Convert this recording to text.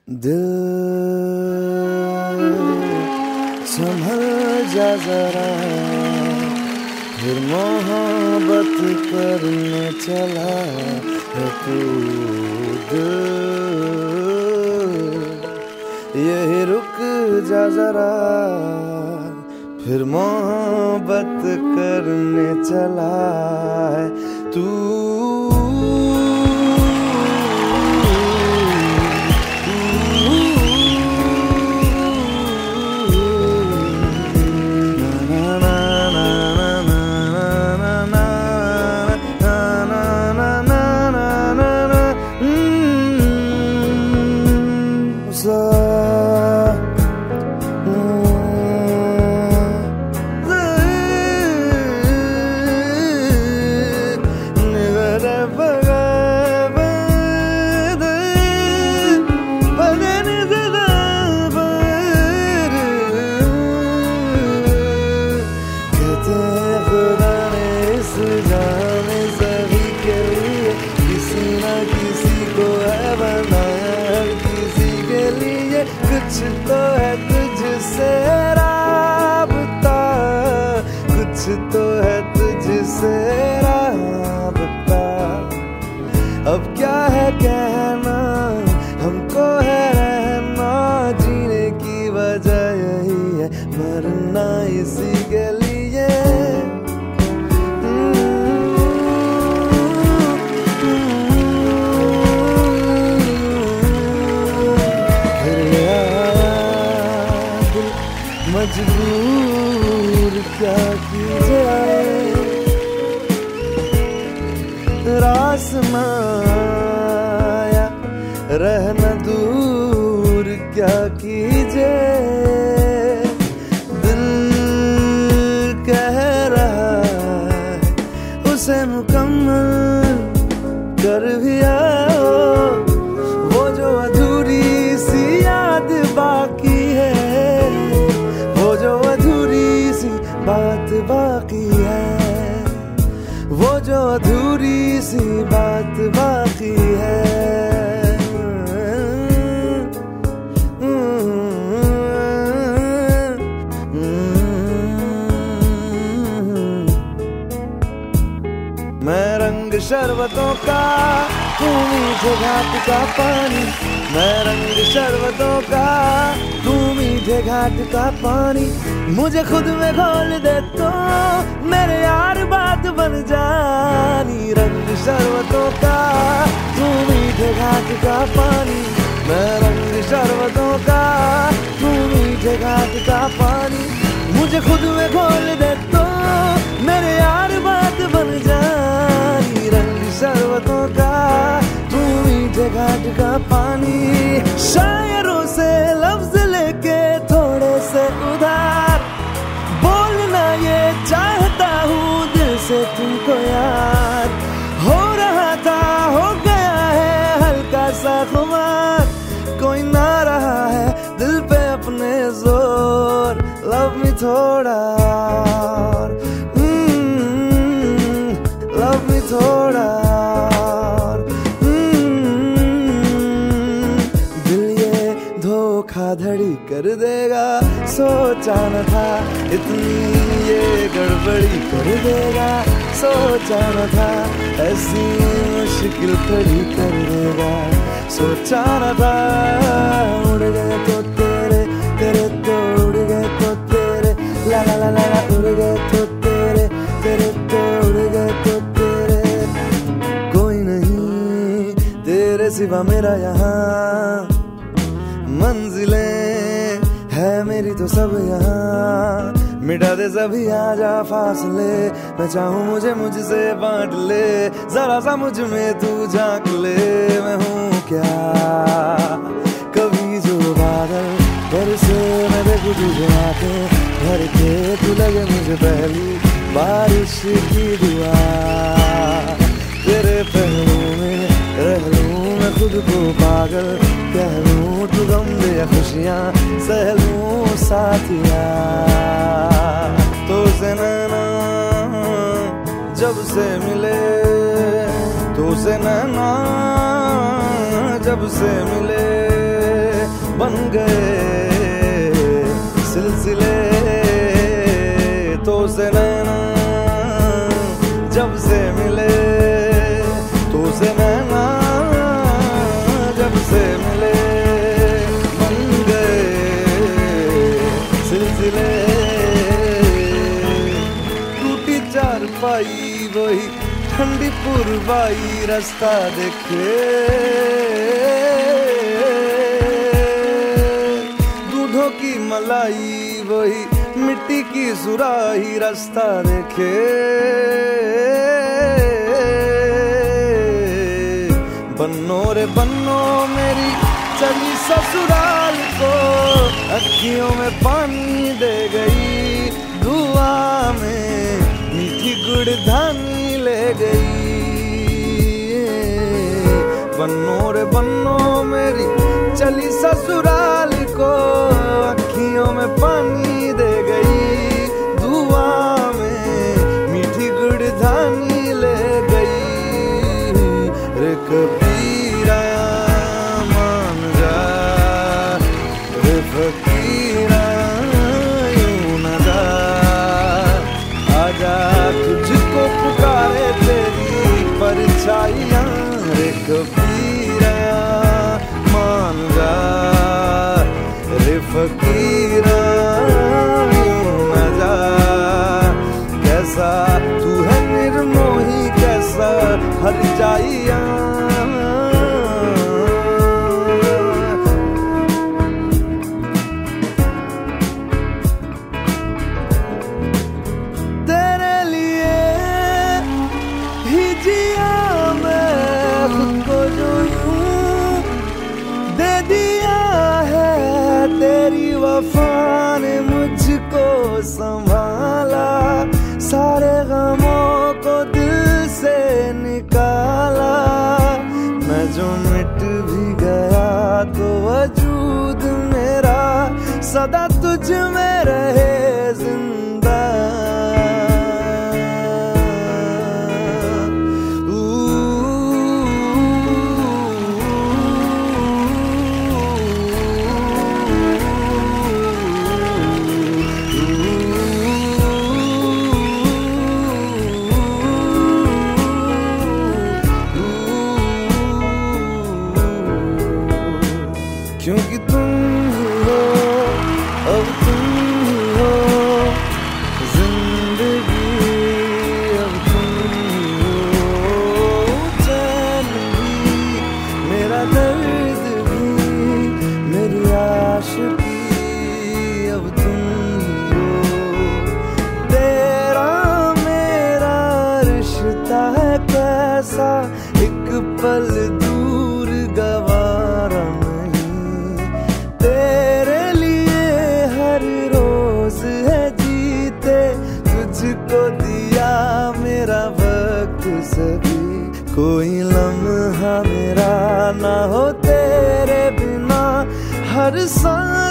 दिल संभल जा जरा, फिर मोहब्बत करने चला है तू। यही रुक जा जरा, फिर मोहब्बत करने चला है तू। कुछ तो है तुझसे राबता, कुछ तो है तुझसे राबता। अब क्या है कहना, हमको है रहना, जीने की वजह यही है, मरना इसी के लिए। मजबूर क्या की जाए, रास माया रहना दूर क्या कीजिए। दिल कह रहा है उसे मुकम्मल कर भी आओ, वो जो अधूरी सी याद बाकी है, जो अधूरी सी बात बाकी है, वो जो अधूरी सी बात बाकी है। मैं रंग शरबतों का, तू मीठे घाट का पानी। मैं रंग शरबतों का, तू मीठे घाट का पानी। मुझे खुद में घोल दे तो मेरे यार बात बन जानी। रंग शरबतों का, तू मीठे घाट का पानी। मैं रंग शरबतों का, तू मीठे घाट का पानी। मुझे खुद में घोल दे तो मेरे यार बात बन जानी। रंग शरबतों का, तू मीठे घाट का पानी। शायरों से लफ्ज लेके थोड़े से उधार, बोलना ये चाहता हूँ दिल से तुमको यार। हो रहा था, हो गया है हल्का सा खुमार, कोई ना रहा है दिल पे अपने जोर। लव मी थोड़ा, लव मी थोड़ा। धोखाधड़ी कर देगा, सोचा न था इतनी ये गड़बड़ी कर देगा। सोचा न था ऐसी मुश्किल खड़ी कर देगा। सोचा न था उड़ गए तो तेरे, तेरे तो उड़ गए तो तेरे। ला ला ला ला उड़ गए तो तेरे, तेरे तो उड़ गए तो तेरे। कोई नहीं तेरे सिवा मेरा यहाँ, मंजिलें है मेरी तो सब यहाँ। मिटा दे सभी आजा फासले, मैं चाहूँ मुझे मुझसे बांट ले। जरा सा मुझ में तू झांक ले, मैं हूँ क्या कभी जो बादल बरसे। मैं देखूँ तुझे आंखें भर के, तू लगे मुझे पहली बारिश की दुआ। तेरे पहलू में रह लूँ मैं खुद को पागल, कह लूँ तू गम दे खुशियाँ सह लूँ साथिया। तो से नैना जब से मिले, तो से नैना जब से मिले। बन गए सिलसिले तो से नैना जब से मिले, तो से नैना जब से मिले, बन गए सिलसिले। टूटी चारपाई वही ठंडी पुरवाई रास्ता देखे, दूधों की मलाई वही मिट्टी की सुराही रास्ता देखे। बन्नो रे बन्नो मेरी चली ससुराल को, अखियों में पानी दे गई, दुआ में मीठी गुड़धानी ले गई। बन्नो रे बन्नो मेरी चली ससुराल को, अखियों में पानी दे गई, दुआ में मीठी गुड़धानी ले गई। रे कबीरा मान जा, रे फकीरा यूं न जा, आजा तुझको पुकारे तेरी परछाइयां। रे कबीरा मान जा, रे फकीरा यूं न जा, कैसा तू है निर्मोही कैसा हर जाइया। तेरे लिए ही जिया मैं खुद को जो यूं दे दिया है, तेरी वफा ने मुझको संभाला, सारे गमों को दिल से निकाला। मैं जो मिट भी गया तो वजूद मेरा सदा तुझ में रहे जिंदा। क्योंकि तुम ही हो, अब तुम ही हो जिंदगी, अब तुम ही हो चैन भी, मेरा दर्द भी, मेरी आशिकी, अब तुम ही हो। तेरा मेरा रिश्ता है कैसा, एक पल दूर गवारा नहीं, तेरे लिए हर रोज है जीते, तुझको दिया मेरा वक्त सभी, कोई लम्हा मेरा ना हो तेरे बिना, हर सांस